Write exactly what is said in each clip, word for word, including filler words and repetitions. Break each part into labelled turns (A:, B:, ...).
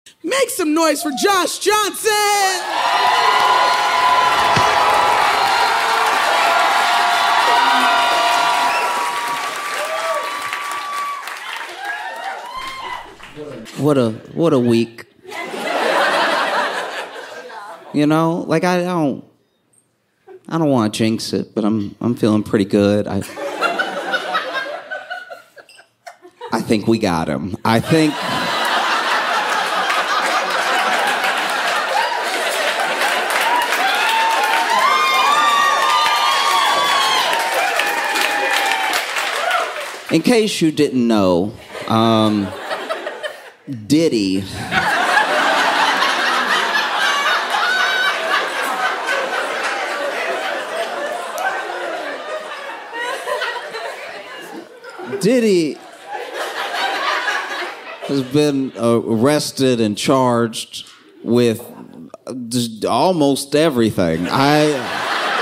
A: Make some noise for Josh Johnson!
B: What a what a week. You know, like I don't I don't want to jinx it, but I'm I'm feeling pretty good. I I think we got him. I think in case you didn't know, um, Diddy Diddy has been uh, arrested and charged with just almost everything. I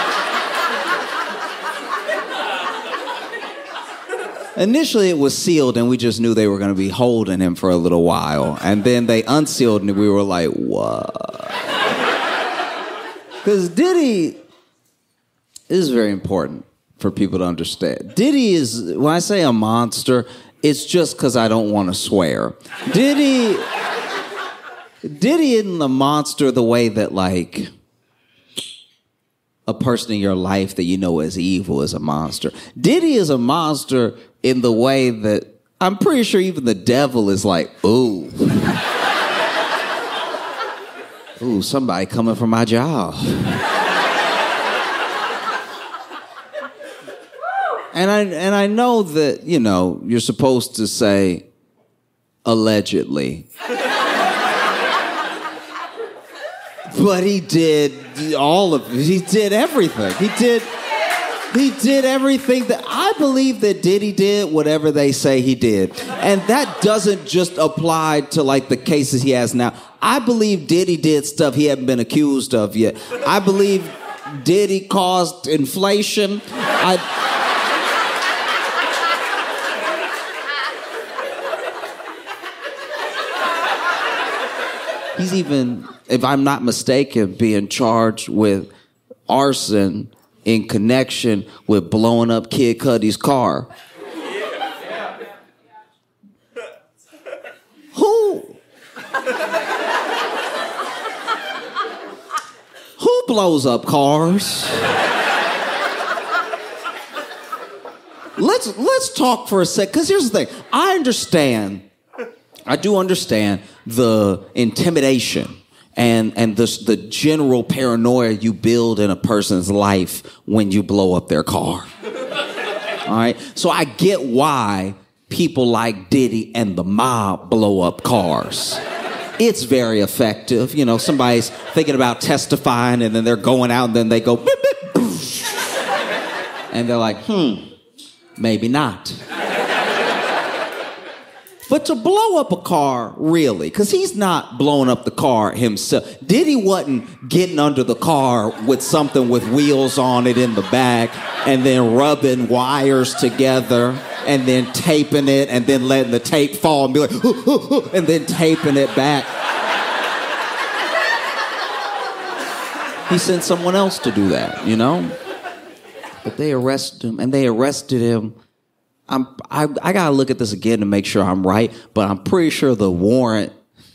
B: Initially, it was sealed, and we just knew they were going to be holding him for a little while. And then they unsealed, and we were like, what? Because Diddy is very important for people to understand. Diddy is, when I say a monster, it's just because I don't want to swear. Diddy, Diddy isn't the monster the way that, like, a person in your life that you know is evil is a monster. Diddy is a monster in the way that I'm pretty sure even the devil is like, ooh. Ooh, somebody coming for my job. And I and I know that, you know, you're supposed to say allegedly. But he did all of it. He did everything. He did he did everything that I believe that Diddy did whatever they say he did. And that doesn't just apply to like the cases he has now. I believe Diddy did stuff he hadn't been accused of yet. I believe Diddy caused inflation. I He's even, if I'm not mistaken, being charged with arson in connection with blowing up Kid Cudi's car. Who? Who blows up cars? Let's let's talk for a sec, because here's the thing. I understand. I do understand the intimidation and, and the, the general paranoia you build in a person's life when you blow up their car. All right? So I get why people like Diddy and the mob blow up cars. It's very effective. You know, somebody's thinking about testifying and then they're going out and then they go, beep, beep, boosh. And they're like, hmm, maybe not. But to blow up a car, really, because he's not blowing up the car himself. Diddy wasn't getting under the car with something with wheels on it in the back and then rubbing wires together and then taping it and then letting the tape fall and be like, hoo, hoo, hoo, and then taping it back. He sent someone else to do that, you know? But they arrested him, and they arrested him. I'm, I, I gotta look at this again to make sure I'm right, but I'm pretty sure the warrant,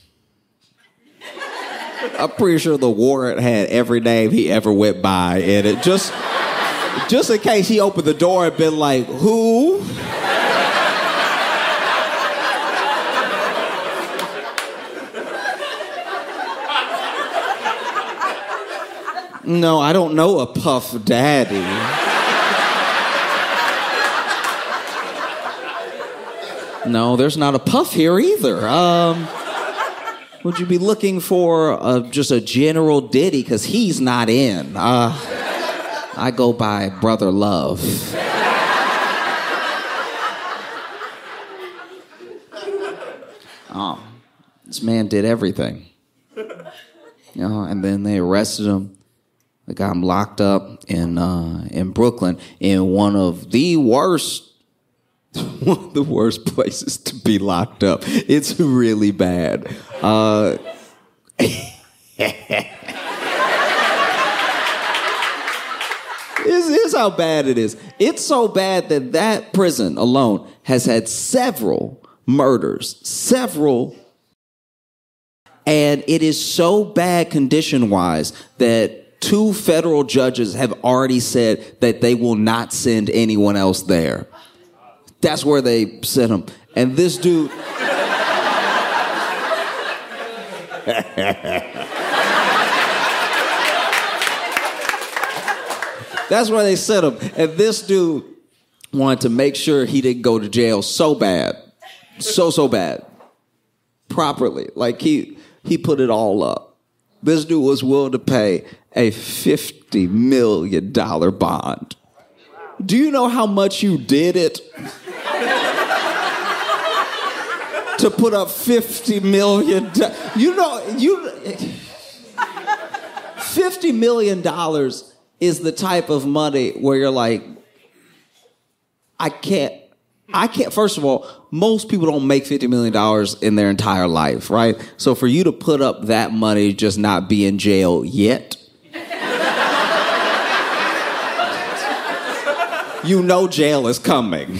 B: I'm pretty sure the warrant had every name he ever went by in it. Just, just in case he opened the door and been like, who? No, I don't know a Puff Daddy. No, there's not a Puff here either. Um, would you be looking for a, just a general Diddy? Because he's not in. Uh, I go by Brother Love. Oh, this man did everything. You know, and then they arrested him. They got him locked up in uh, in Brooklyn in one of the worst one of the worst places to be locked up. It's really bad. Uh, Here's, here's how bad it is. It's so bad that that prison alone has had several murders, several, and it is so bad condition-wise that two federal judges have already said that they will not send anyone else there. That's where they sent him. And this dude... That's where they sent him. And this dude wanted to make sure he didn't go to jail so bad. So, so bad. Properly. Like, he he put it all up. This dude was willing to pay a fifty million dollars bond. Do you know how much you did it? To put up fifty million dollars. You know, you... fifty million dollars is the type of money where you're like, I can't, I can't, first of all, most people don't make fifty million dollars in their entire life, right? So for you to put up that money, just not be in jail yet, you know jail is coming.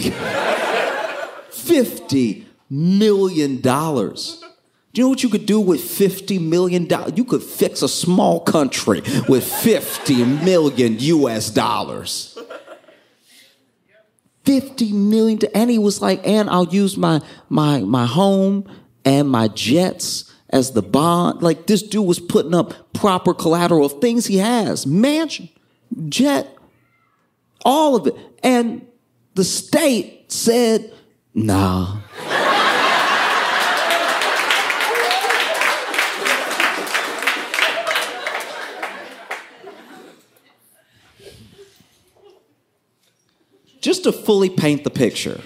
B: fifty million dollars. Do you know what you could do with fifty million dollars? You could fix a small country with fifty million U S dollars. fifty million, and he was like, and I'll use my my my home and my jets as the bond. Like, this dude was putting up proper collateral of things he has. Mansion, jet, all of it. And the state said, nah. Just to fully paint the picture,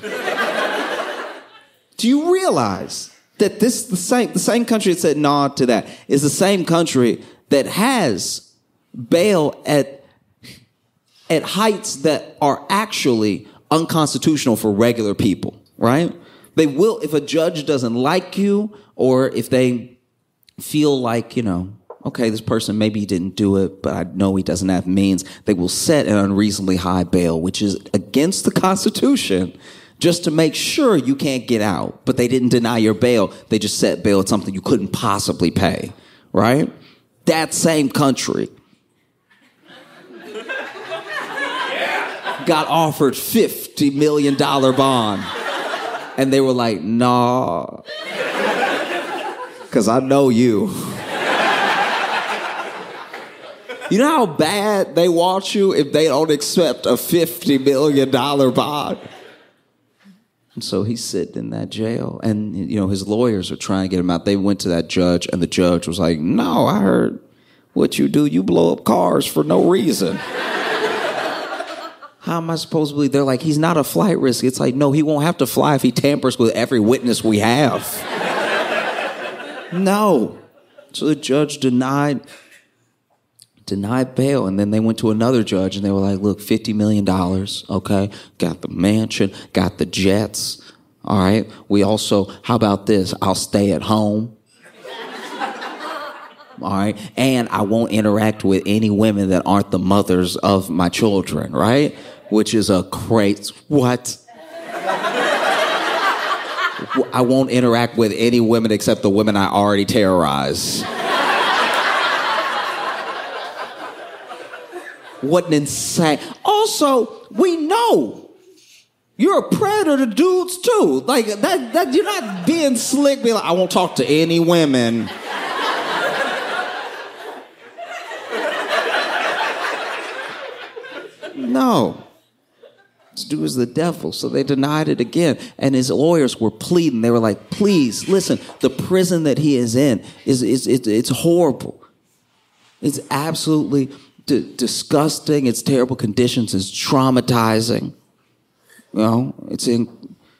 B: do you realize that this the same the same country that said nah to that is the same country that has bail at at heights that are actually unconstitutional for regular people, right? They will, if a judge doesn't like you, or if they feel like, you know, okay, this person maybe didn't do it, but I know he doesn't have means, they will set an unreasonably high bail, which is against the Constitution, just to make sure you can't get out. But they didn't deny your bail. They just set bail at something you couldn't possibly pay, right? That same country got offered fifty million dollars bond. And they were like, nah, because I know you. You know how bad they want you if they don't accept a fifty million dollars bond? And so he's sitting in that jail. And, you know, his lawyers are trying to get him out. They went to that judge, and the judge was like, no, I heard what you do. You blow up cars for no reason. How am I supposed to believe? They're like, he's not a flight risk. It's like, no, he won't have to fly if he tampers with every witness we have. No. So the judge denied... denied bail, and then they went to another judge, and they were like, look, fifty million dollars, okay? Got the mansion, got the jets, all right? We also, how about this? I'll stay at home, all right? And I won't interact with any women that aren't the mothers of my children, right? Which is a great, what? I won't interact with any women except the women I already terrorize. What an insane. Also, we know you're a predator to dudes too. Like that, that you're not being slick, being like, I won't talk to any women. No. This dude is the devil. So they denied it again. And his lawyers were pleading. They were like, please, listen, the prison that he is in is, is, is it's horrible. It's absolutely D- disgusting. It's terrible conditions. It's traumatizing. You know, it's in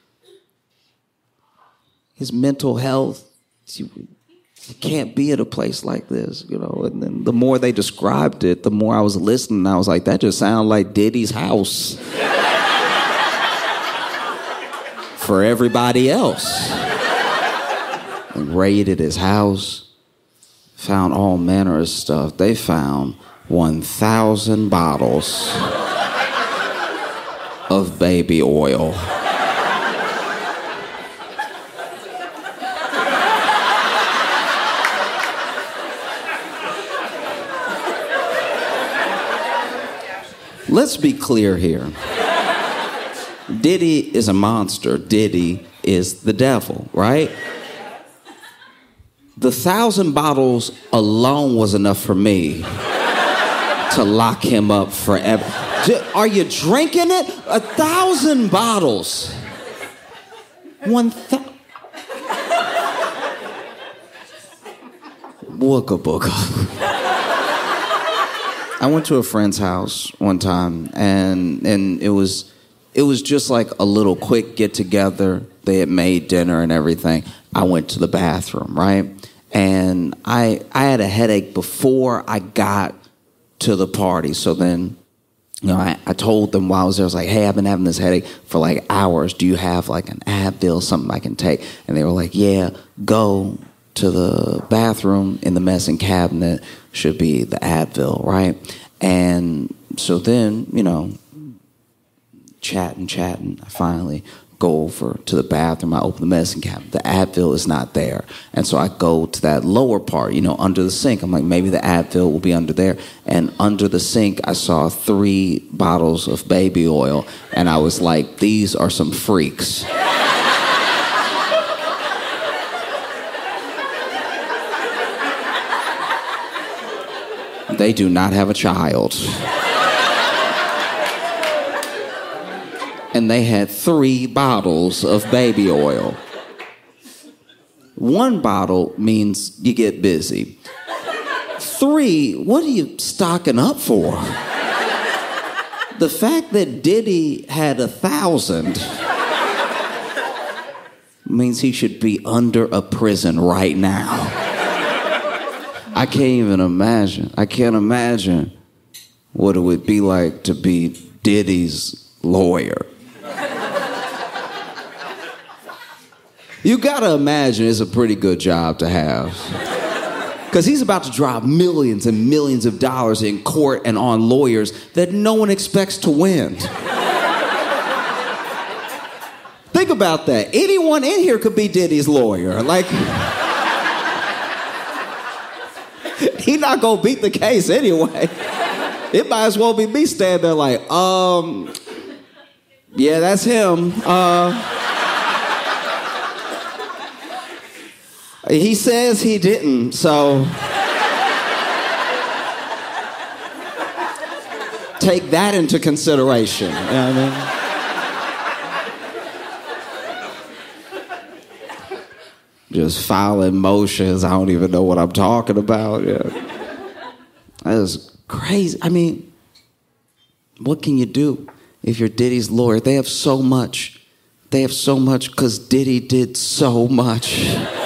B: his mental health. You, you can't be at a place like this, you know. And then the more they described it, the more I was listening. I was like, that just sounds like Diddy's house. for everybody else. They raided his house, found all manner of stuff. They found one thousand bottles of baby oil. Let's be clear here. Diddy is a monster. Diddy is the devil, right? The thousand bottles alone was enough for me to lock him up forever. Are you drinking it? A thousand bottles. One thousand. Wooga booga. I went to a friend's house one time, and and it was it was just like a little quick get together. They had made dinner and everything. I went to the bathroom, right? And I I had a headache before I got to the party. So then, you know, I, I told them while I was there, I was like, hey, I've been having this headache for like hours. Do you have like an Advil, something I can take? And they were like, yeah, go to the bathroom in the medicine cabinet should be the Advil, right? And so then, you know, chatting, chatting, I finally go over to the bathroom. I open the medicine cabinet. The Advil is not there. And so I go to that lower part, you know, under the sink. I'm like, maybe the Advil will be under there. And under the sink, I saw three bottles of baby oil. And I was like, these are some freaks. They do not have a child. And they had three bottles of baby oil. One bottle means you get busy. Three, what are you stocking up for? The fact that Diddy had a thousand means he should be under a prison right now. I can't even imagine. I can't imagine what it would be like to be Diddy's lawyer. You gotta imagine it's a pretty good job to have. Because he's about to drop millions and millions of dollars in court and on lawyers that no one expects to win. Think about that. Anyone in here could be Diddy's lawyer. Like, he's not gonna beat the case anyway. It might as well be me standing there like, um, yeah, that's him. Uh... He says he didn't, so take that into consideration. You know what I mean? Just filing motions. I don't even know what I'm talking about. Yeah. That is crazy. I mean, what can you do if you're Diddy's lawyer? They have so much. They have so much because Diddy did so much.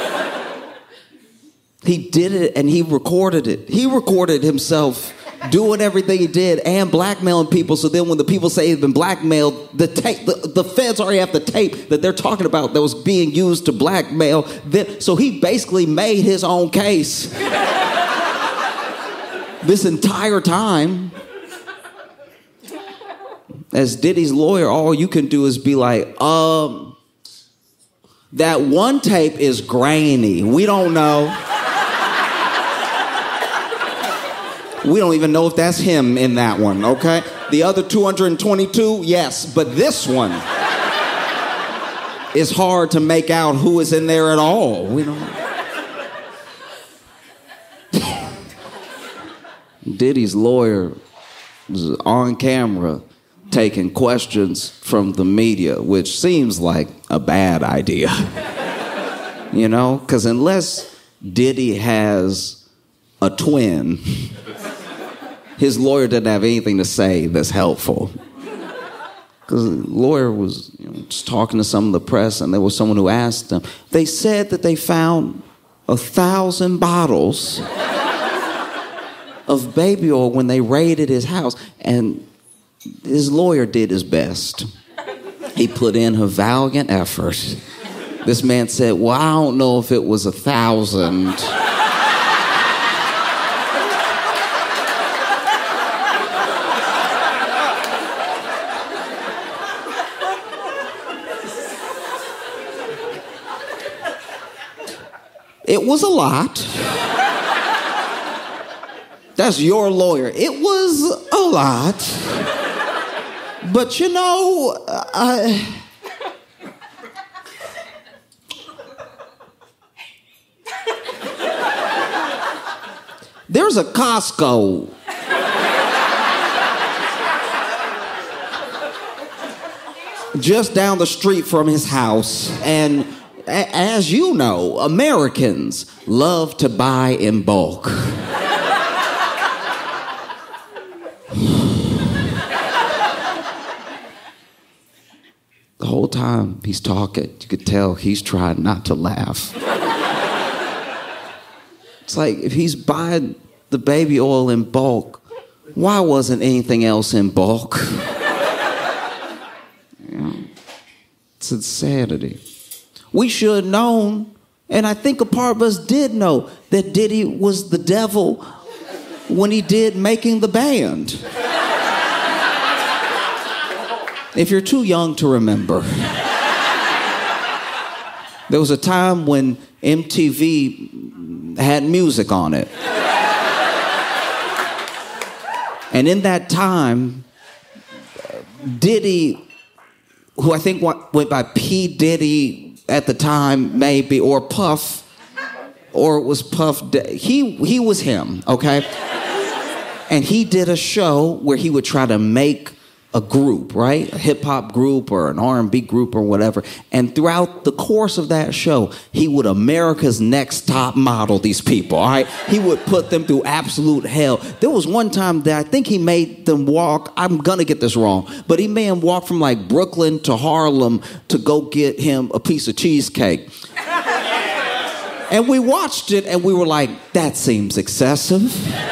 B: He did it and he recorded it. He recorded himself doing everything he did and blackmailing people. So then when the people say he's been blackmailed, the tape, the, the feds already have the tape that they're talking about that was being used to blackmail them. So he basically made his own case this entire time. As Diddy's lawyer, all you can do is be like, um, that one tape is grainy. We don't know. We don't even know if that's him in that one, okay? The other two hundred twenty-two, yes, but this one is hard to make out who is in there at all. We don't know. Diddy's lawyer was on camera taking questions from the media, which seems like a bad idea. You know? Because unless Diddy has a twin, his lawyer didn't have anything to say that's helpful. Because the lawyer was, you know, just talking to some of the press, and there was someone who asked them. They said that they found a thousand bottles of baby oil when they raided his house, and his lawyer did his best. He put in a valiant effort. This man said, well, I don't know if it was a thousand. It was a lot. That's your lawyer. It was a lot. But you know, I... There's a Costco just down the street from his house, and a- as you know, Americans love to buy in bulk. The whole time he's talking, you could tell he's trying not to laugh. It's like, if he's buying the baby oil in bulk, why wasn't anything else in bulk? You know, it's insanity. We should have known, and I think a part of us did know, that Diddy was the devil when he did Making the Band. If you're too young to remember, there was a time when M T V had music on it. And in that time, Diddy, who I think went by P. Diddy at the time, maybe, or Puff, or it was Puff, he, he was him, okay? And he did a show where he would try to make a group, right? A hip-hop group or an R and B group or whatever. And throughout the course of that show, he would America's Next Top Model these people, all right? He would put them through absolute hell. There was one time that I think he made them walk, I'm gonna get this wrong, but he made them walk from like Brooklyn to Harlem to go get him a piece of cheesecake. And we watched it and we were like, that seems excessive.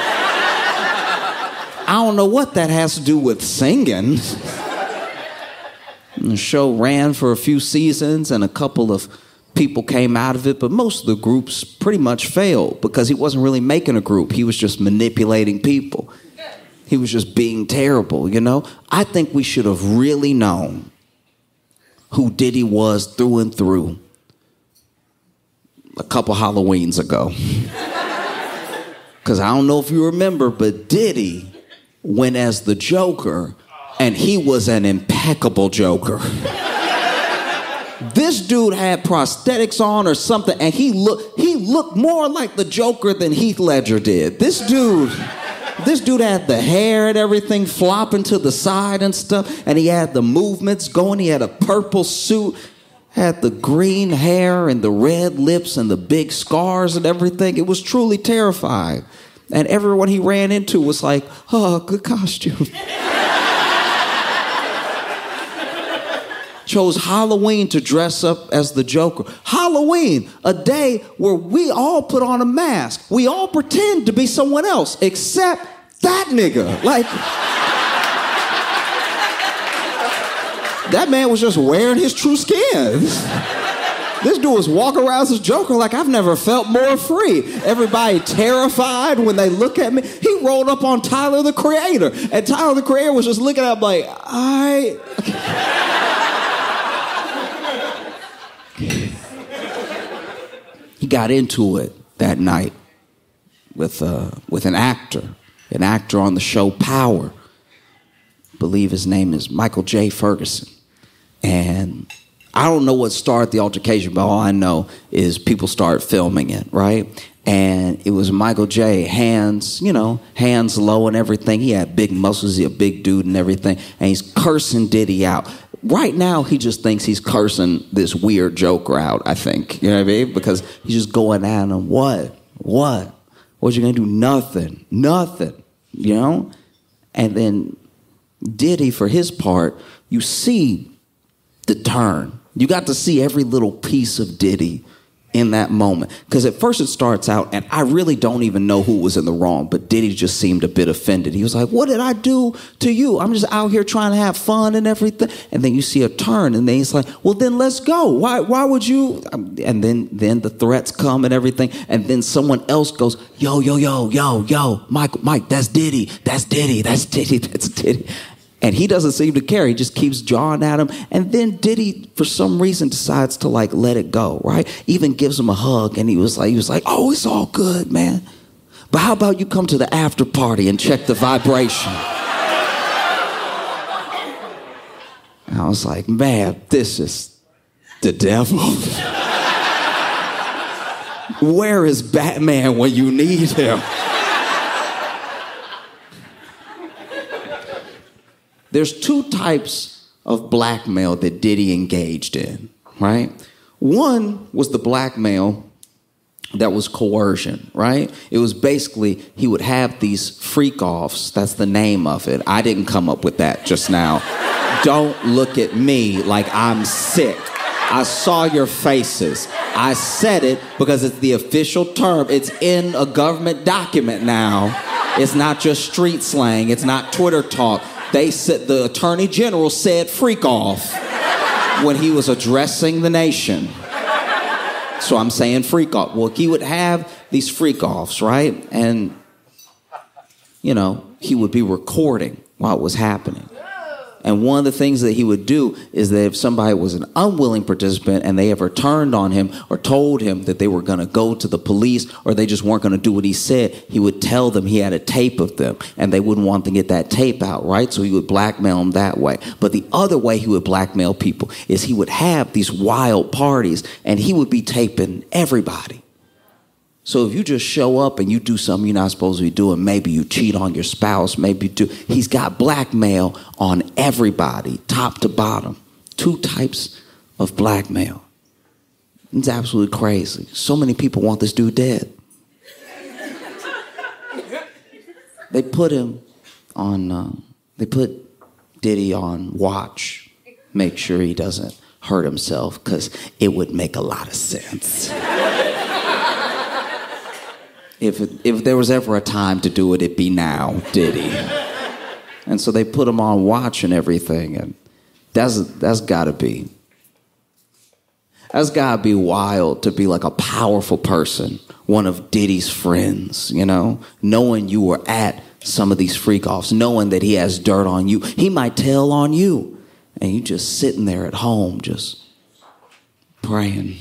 B: I don't know what that has to do with singing. The show ran for a few seasons and a couple of people came out of it, but most of the groups pretty much failed because he wasn't really making a group. He was just manipulating people. He was just being terrible, you know? I think we should have really known who Diddy was through and through a couple Halloweens ago. Because I don't know if you remember, but Diddy went as the Joker, and he was an impeccable Joker. This dude had prosthetics on or something, and he looked he looked more like the Joker than Heath Ledger did. This dude, this dude had the hair and everything flopping to the side and stuff, and he had the movements going. He had a purple suit, had the green hair and the red lips and the big scars and everything. It was truly terrifying. And everyone he ran into was like, oh, good costume. Chose Halloween to dress up as the Joker. Halloween, a day where we all put on a mask. We all pretend to be someone else, except that nigga. Like, that man was just wearing his true skin. This dude was walking around as a Joker like, I've never felt more free. Everybody terrified when they look at me. He rolled up on Tyler, the Creator. And Tyler, the Creator, was just looking at him like, I... He got into it that night with, uh, with an actor. An actor on the show Power. I believe his name is Michael J. Ferguson. And I don't know what started the altercation, but all I know is people started filming it, right? And it was Michael J. Hands, you know, hands low and everything. He had big muscles, he a big dude and everything. And he's cursing Diddy out. Right now, he just thinks he's cursing this weird Joker out, I think. You know what I mean? Because he's just going at him, what? What? What you gonna do? Nothing. Nothing. You know? And then Diddy, for his part, you see the turn. You got to see every little piece of Diddy in that moment. Because at first it starts out, and I really don't even know who was in the wrong, but Diddy just seemed a bit offended. He was like, what did I do to you? I'm just out here trying to have fun and everything. And then you see a turn, and then he's like, well, then let's go. Why Why would you? And then, then the threats come and everything, and then someone else goes, yo, yo, yo, yo, yo, Mike, Mike, that's Diddy, that's Diddy, that's Diddy, that's Diddy. And he doesn't seem to care. He just keeps jawing at him. And then Diddy, for some reason, decides to like let it go, right? Even gives him a hug. And he was like, he was like, oh, it's all good, man. But how about you come to the after party and check the vibration? And I was like, man, this is the devil. Where is Batman when you need him? There's two types of blackmail that Diddy engaged in, right? One was the blackmail that was coercion, right? It was basically he would have these freak-offs. That's the name of it. I didn't come up with that just now. Don't look at me like I'm sick. I saw your faces. I said it because it's the official term. It's in a government document now. It's not just street slang. It's not Twitter talk. They said the Attorney General said freak off when he was addressing the nation. So I'm saying freak off. Well, he would have these freak offs, right? And, you know, he would be recording while it was happening. And one of the things that he would do is that if somebody was an unwilling participant and they ever turned on him or told him that they were going to go to the police or they just weren't going to do what he said, he would tell them he had a tape of them and they wouldn't want to get that tape out, right? So he would blackmail them that way. But the other way he would blackmail people is he would have these wild parties and he would be taping everybody. So if you just show up and you do something you're not supposed to be doing, maybe you cheat on your spouse, maybe you do. He's got blackmail on everybody, top to bottom. Two types of blackmail. It's absolutely crazy. So many people want this dude dead. They put him on, uh, they put Diddy on watch, make sure he doesn't hurt himself, because it would make a lot of sense. If it, if there was ever a time to do it, it'd be now, Diddy. And so they put him on watch and everything, and that's that's gotta be that's gotta be wild to be like a powerful person, one of Diddy's friends, you know, knowing you were at some of these freak-offs, knowing that he has dirt on you. He might tell on you, and you just sitting there at home just praying.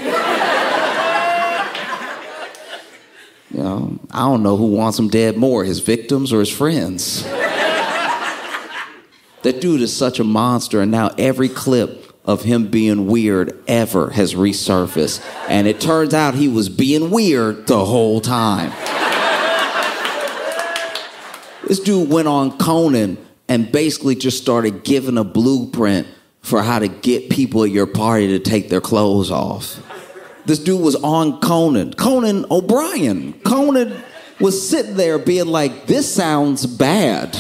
B: You know, I don't know who wants him dead more, his victims or his friends. That dude is such a monster, and now every clip of him being weird ever has resurfaced. And it turns out he was being weird the whole time. This dude went on Conan and basically just started giving a blueprint for how to get people at your party to take their clothes off. This dude was on Conan. Conan O'Brien. Conan was sitting there being like, this sounds bad.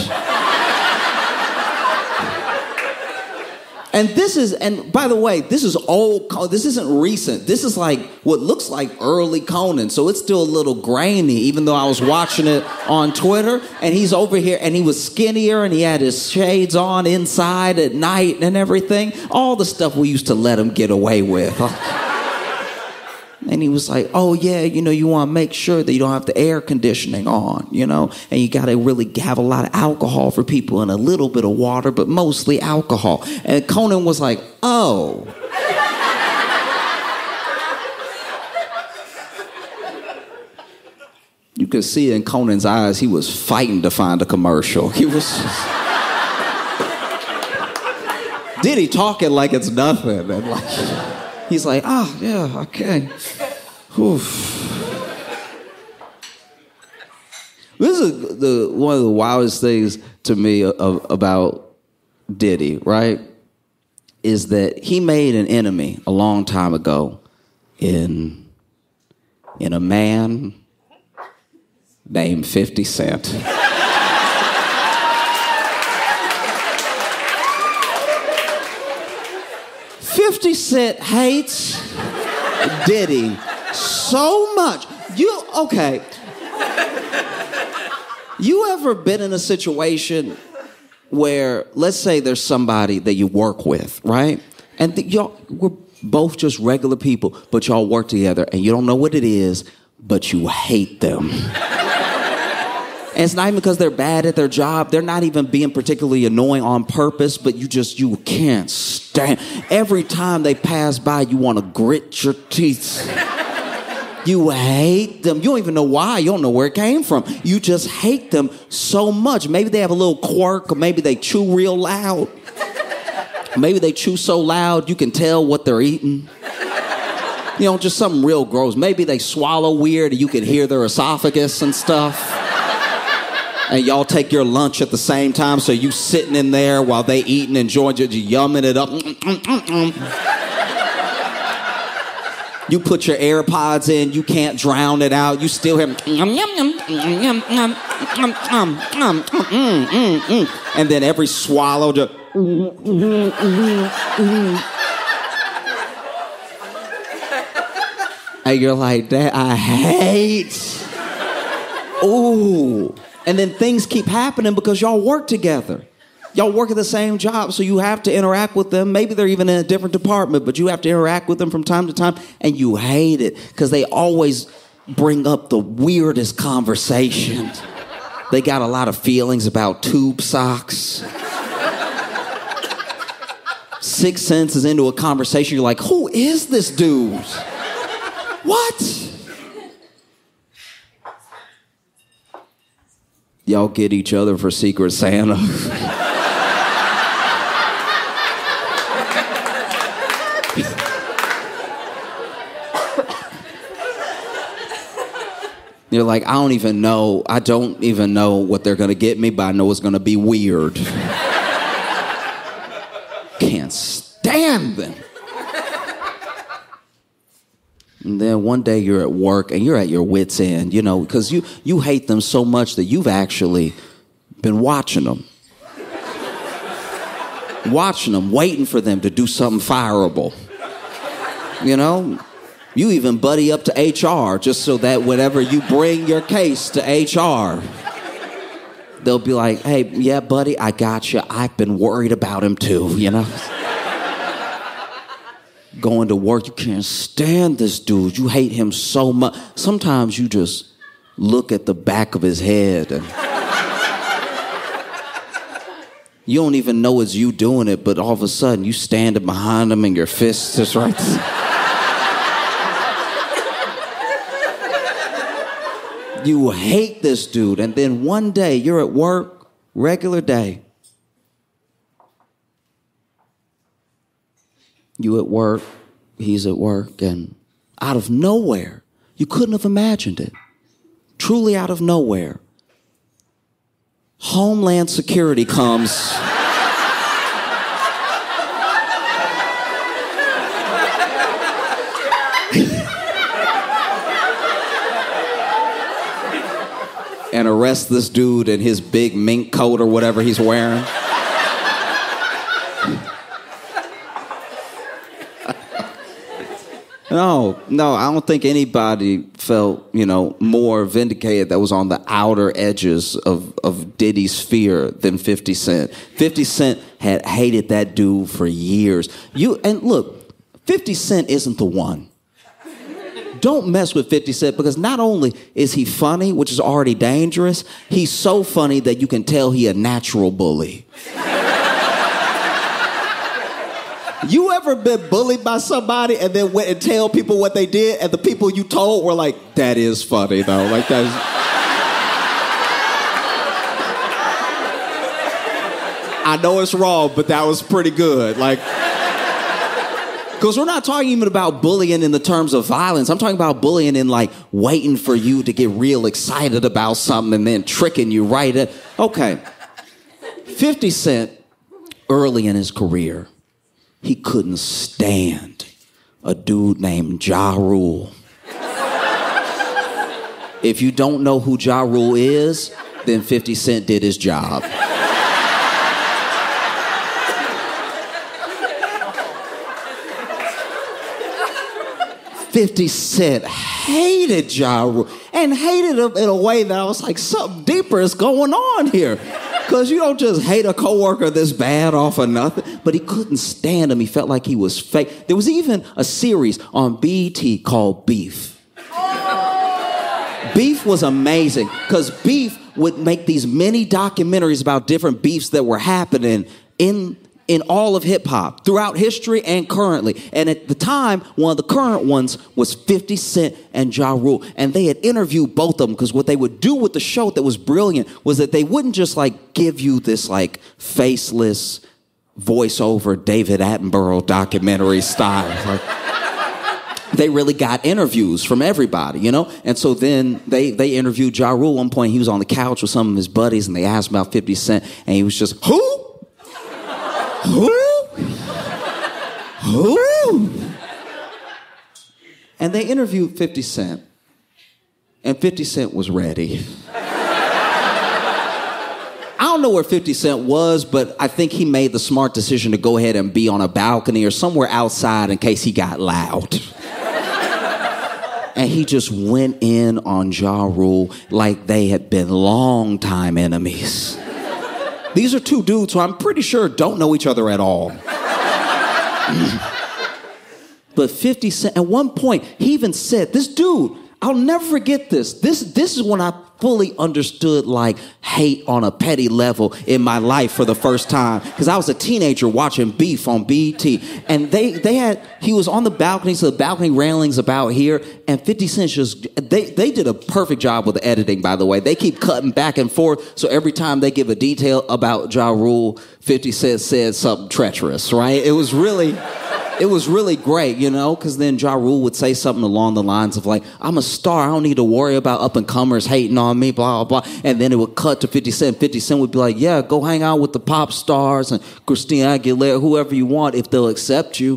B: And this is, and by the way, this is old, this isn't recent. This is like what looks like early Conan. So it's still a little grainy, even though I was watching it on Twitter. And he's over here, and he was skinnier, and he had his shades on inside at night and everything. All the stuff we used to let him get away with. And he was like, oh, yeah, you know, you want to make sure that you don't have the air conditioning on, you know, and you got to really have a lot of alcohol for people and a little bit of water, but mostly alcohol. And Conan was like, oh. You could see in Conan's eyes, he was fighting to find a commercial. He was Diddy talking like it's nothing. And like... He's like, oh, yeah, okay. Oof. This is the one of the wildest things to me of, about Diddy, right? Is that he made an enemy a long time ago in, in a man named fifty Cent. fifty Cent hates Diddy so much. You, okay. You ever been in a situation where, let's say there's somebody that you work with, right? And th- y'all, we're both just regular people, but y'all work together and you don't know what it is, but you hate them. And it's not even because they're bad at their job. They're not even being particularly annoying on purpose, but you just, you can't stand. Every time they pass by, you want to grit your teeth. You hate them. You don't even know why. You don't know where it came from. You just hate them so much. Maybe they have a little quirk, or maybe they chew real loud. Maybe they chew so loud you can tell what they're eating. You know, just something real gross. Maybe they swallow weird and you can hear their esophagus and stuff. And y'all take your lunch at the same time, so you sitting in there while they eating, enjoying it, you yumming it up. You put your AirPods in, you can't drown it out. You still hear, and then every swallow just. And you're like, that I hate. Ooh. And then things keep happening because y'all work together. Y'all work at the same job, so you have to interact with them. Maybe they're even in a different department, but you have to interact with them from time to time, and you hate it because they always bring up the weirdest conversations. They got a lot of feelings about tube socks. Six sentences into a conversation, you're like, who is this dude? What? Y'all get each other for Secret Santa. You're like, I don't even know. I don't even know what they're going to get me, but I know it's going to be weird. Can't stand them. And then one day you're at work and you're at your wit's end, you know, because you, you hate them so much that you've actually been watching them. Watching them, waiting for them to do something fireable. You know? You even buddy up to H R just so that whenever you bring your case to H R, they'll be like, hey, yeah, buddy, I got you. I've been worried about him too, you know? Going to work, you can't stand this dude. You hate him so much. Sometimes you just look at the back of his head and you don't even know it's you doing it, but all of a sudden you standing behind him and your fist is right there. You hate this dude, and then one day you're at work, regular day. You at work, he's at work, and out of nowhere, you couldn't have imagined it. Truly out of nowhere, Homeland Security comes. And arrest this dude in his big mink coat or whatever he's wearing. No, no, I don't think anybody felt, you know, more vindicated that was on the outer edges of, of Diddy's fear than fifty Cent. fifty Cent had hated that dude for years. You and look, fifty Cent isn't the one. Don't mess with fifty Cent because not only is he funny, which is already dangerous, he's so funny that you can tell he a natural bully. You ever been bullied by somebody and then went and tell people what they did and the people you told were like, that is funny though, like that's... I know it's wrong, but that was pretty good, like... Because we're not talking even about bullying in the terms of violence. I'm talking about bullying in like waiting for you to get real excited about something and then tricking you right at... Okay. fifty Cent, early in his career, he couldn't stand a dude named Ja Rule. If you don't know who Ja Rule is, then fifty Cent did his job. fifty Cent hated Ja Rule and hated him in a way that I was like, something deeper is going on here. Because you don't just hate a coworker this bad off of nothing. But he couldn't stand him. He felt like he was fake. There was even a series on B E T called Beef. Beef was amazing because Beef would make these mini documentaries about different beefs that were happening in in all of hip-hop, throughout history and currently. And at the time, one of the current ones was fifty Cent and Ja Rule. And they had interviewed both of them because what they would do with the show that was brilliant was that they wouldn't just like give you this like faceless voiceover David Attenborough documentary style. Like, they really got interviews from everybody, you know? And so then they, they interviewed Ja Rule. At one point, he was on the couch with some of his buddies, and they asked him about fifty Cent, and he was just, who? Who? Who? And they interviewed fifty Cent, and fifty Cent was ready. I don't know where fifty Cent was, but I think he made the smart decision to go ahead and be on a balcony or somewhere outside in case he got loud. And he just went in on Ja Rule like they had been longtime enemies. These are two dudes who I'm pretty sure don't know each other at all. But fifty Cent, at one point, he even said, this dude, I'll never forget this. This, this is when I fully understood like hate on a petty level in my life for the first time. Because I was a teenager watching Beef on B E T. And they, they had, he was on the balcony, so the balcony railing's about here. And fifty Cent just, they, they did a perfect job with the editing, by the way. They keep cutting back and forth. So every time they give a detail about Ja Rule, fifty Cent said something treacherous, right? It was really... It was really great, you know, because then Ja Rule would say something along the lines of like, I'm a star, I don't need to worry about up-and-comers hating on me, blah, blah, blah. And then it would cut to fifty Cent. fifty Cent would be like, yeah, go hang out with the pop stars and Christina Aguilera, whoever you want, if they'll accept you.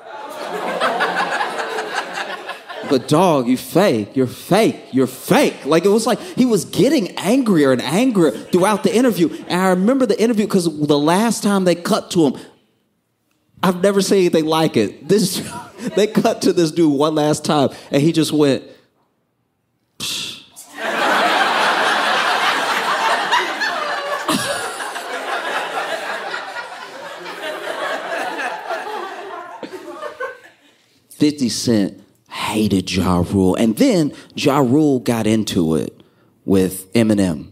B: But dog, you fake, you're fake, you're fake. Like it was like he was getting angrier and angrier throughout the interview. And I remember the interview because the last time they cut to him, I've never seen anything like it. This, they cut to this dude one last time, and he just went, psh. fifty Cent hated Ja Rule. And then Ja Rule got into it with Eminem.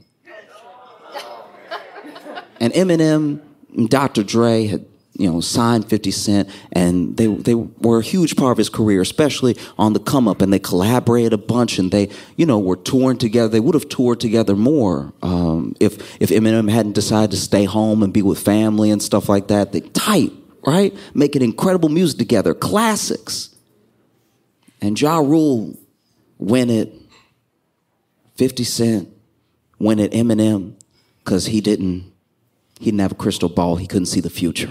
B: And Eminem and Doctor Dre had, you know, signed fifty Cent, and they they were a huge part of his career, especially on the come up, and they collaborated a bunch, and they, you know, were touring together. They would have toured together more um, if if Eminem hadn't decided to stay home and be with family and stuff like that. They tight, right? Making incredible music together, classics. And Ja Rule went at fifty Cent, went at Eminem, because he didn't he didn't have a crystal ball. He couldn't see the future.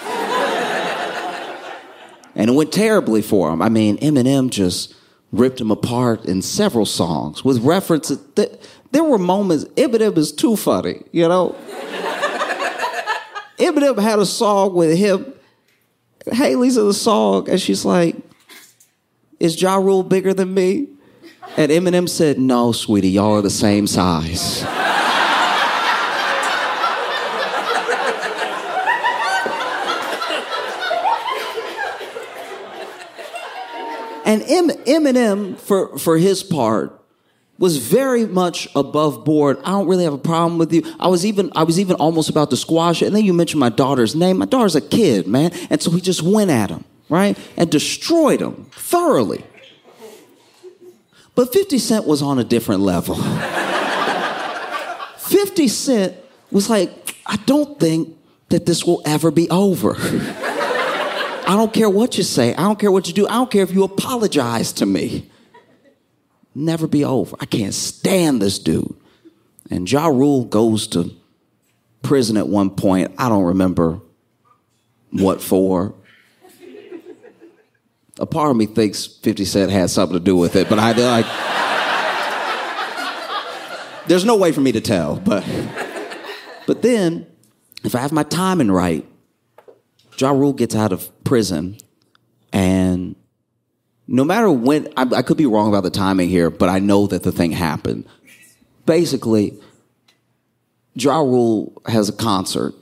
B: And it went terribly for him. I mean, Eminem just ripped him apart in several songs with references. That, there were moments, Eminem is too funny, you know? Eminem had a song with him. Haley's in the song, and she's like, is Ja Rule bigger than me? And Eminem said, no, sweetie, y'all are the same size. And Eminem, for, for his part, was very much above board. I don't really have a problem with you. I was even I was even almost about to squash it. And then you mentioned my daughter's name. My daughter's a kid, man. And so he just went at him, right? And destroyed him thoroughly. But fifty Cent was on a different level. fifty Cent was like, I don't think that this will ever be over. I don't care what you say. I don't care what you do. I don't care if you apologize to me. Never be over. I can't stand this dude. And Ja Rule goes to prison at one point. I don't remember what for. A part of me thinks fifty Cent had something to do with it, but I like. There's no way for me to tell, but but then, if I have my timing right, Ja Rule gets out of prison, and no matter when, I, I could be wrong about the timing here, but I know that the thing happened. Basically, Ja Rule has a concert.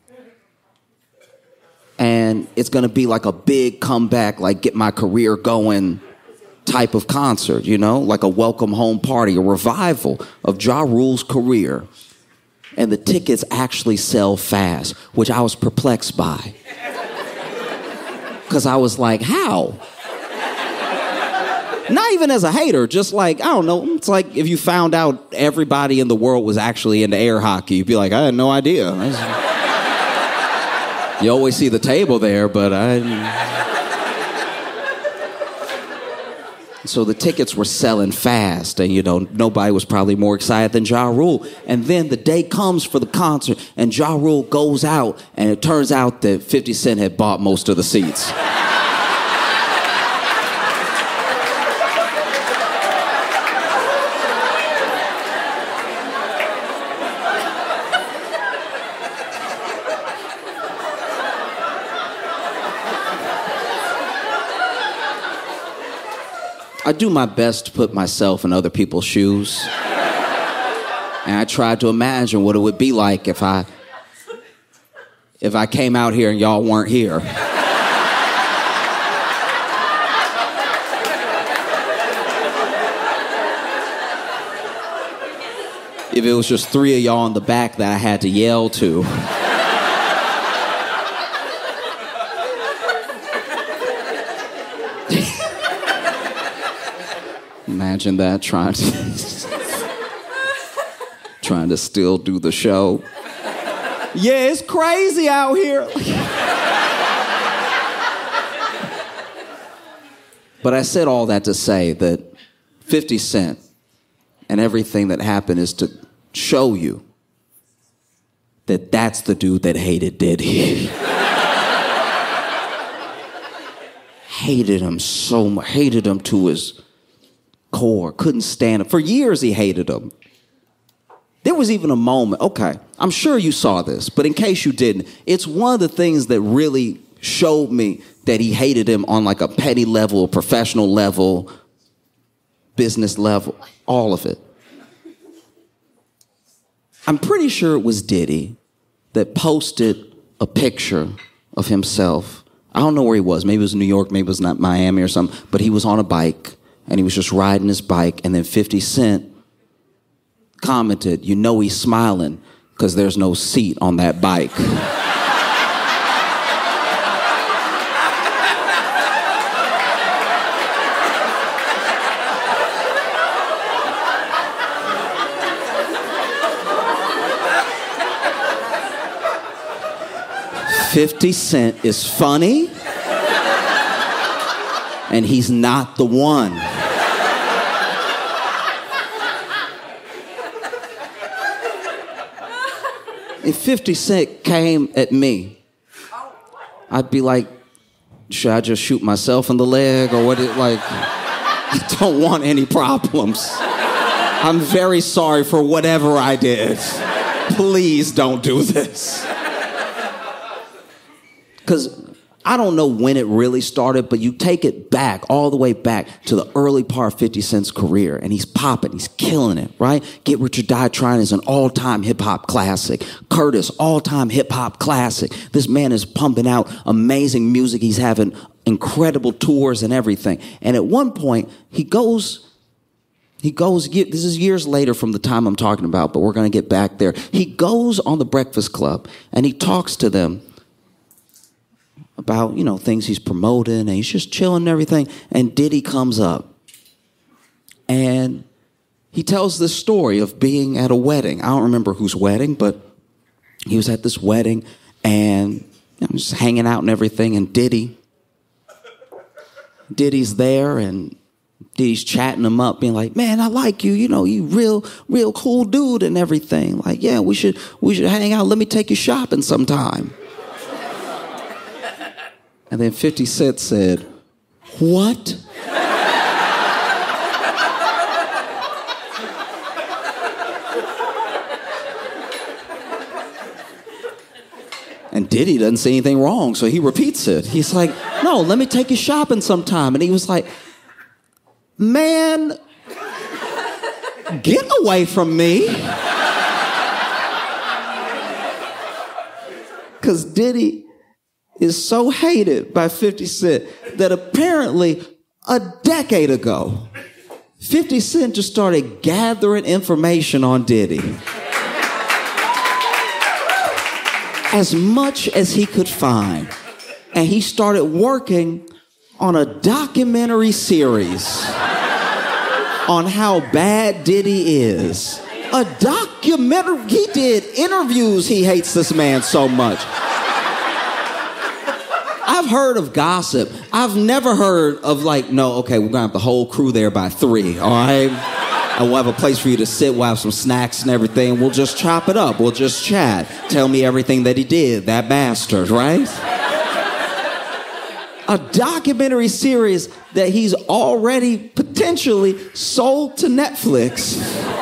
B: And it's going to be like a big comeback, like get my career going type of concert, you know? Like a welcome home party, a revival of Ja Rule's career. And the tickets actually sell fast, which I was perplexed by. Because I was like, how? Not even as a hater, just like, I don't know. It's like if you found out everybody in the world was actually into air hockey, you'd be like, I had no idea. You always see the table there, but I... So the tickets were selling fast, and, you know, nobody was probably more excited than Ja Rule. And then the day comes for the concert, and Ja Rule goes out, and it turns out that fifty Cent had bought most of the seats. I do my best to put myself in other people's shoes. And I tried to imagine what it would be like if I if I came out here and y'all weren't here. If it was just three of y'all in the back that I had to yell to. Imagine that, trying to trying to still do the show. Yeah, it's crazy out here. But I said all that to say that fifty Cent and everything that happened is to show you that that's the dude that hated Diddy. Hated him so much, hated him to his core, couldn't stand him. For years he hated him. There was even a moment, okay, I'm sure you saw this, but in case you didn't, it's one of the things that really showed me that he hated him on like a petty level, a professional level, business level, all of it. I'm pretty sure it was Diddy that posted a picture of himself. I don't know where he was. Maybe it was New York, maybe it was not Miami or something, but he was on a bike. And he was just riding his bike, and then fifty Cent commented, you know he's smiling because there's no seat on that bike. fifty Cent is funny, and he's not the one. If fifty Cent came at me, I'd be like, should I just shoot myself in the leg or what? It, like, I don't want any problems. I'm very sorry for whatever I did. Please don't do this. Because I don't know when it really started, but you take it back, all the way back to the early part of fifty Cent's career, and he's popping, he's killing it, right? Get Rich or Die Trying is an all-time hip-hop classic. Curtis, all-time hip-hop classic. This man is pumping out amazing music. He's having incredible tours and everything. And at one point, he goes... He goes, this is years later from the time I'm talking about, but we're going to get back there. He goes on the Breakfast Club, and he talks to them about, you know, things he's promoting, and he's just chilling and everything. And Diddy comes up, and he tells this story of being at a wedding. I don't remember whose wedding, but he was at this wedding, and you know, just hanging out and everything. And Diddy, Diddy's there, and Diddy's chatting him up, being like, "Man, I like you. You know, you real, real cool dude and everything. Like, yeah, we should, we should hang out. Let me take you shopping sometime." And then fifty Cent said, "What?" And Diddy doesn't say anything wrong, so he repeats it. He's like, "No, let me take you shopping sometime." And he was like, Man, get away from me. Because Diddy is so hated by fifty Cent that apparently a decade ago, fifty Cent just started gathering information on Diddy. As much as he could find. And he started working on a documentary series on how bad Diddy is. A documentary. He did interviews. He hates this man so much. I've heard of gossip. I've never heard of like, no, okay, we're gonna have the whole crew there by three, all right? And we'll have a place for you to sit, we'll have some snacks and everything. We'll just chop it up, we'll just chat. Tell me everything that he did, that bastard, right? A documentary series that he's already potentially sold to Netflix.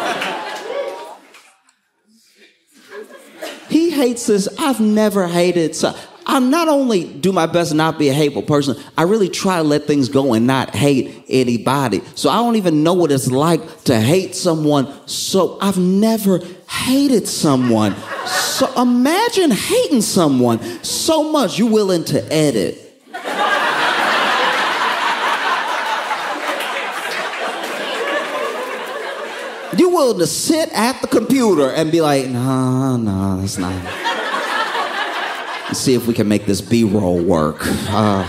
B: He hates this. I've never hated. So I not only do my best to not be a hateful person, I really try to let things go and not hate anybody. So I don't even know what it's like to hate someone. So I've never hated someone. So imagine hating someone so much you're willing to edit. You're willing to sit at the computer and be like, no, no, that's not. Let's see if we can make this B-roll work. Uh,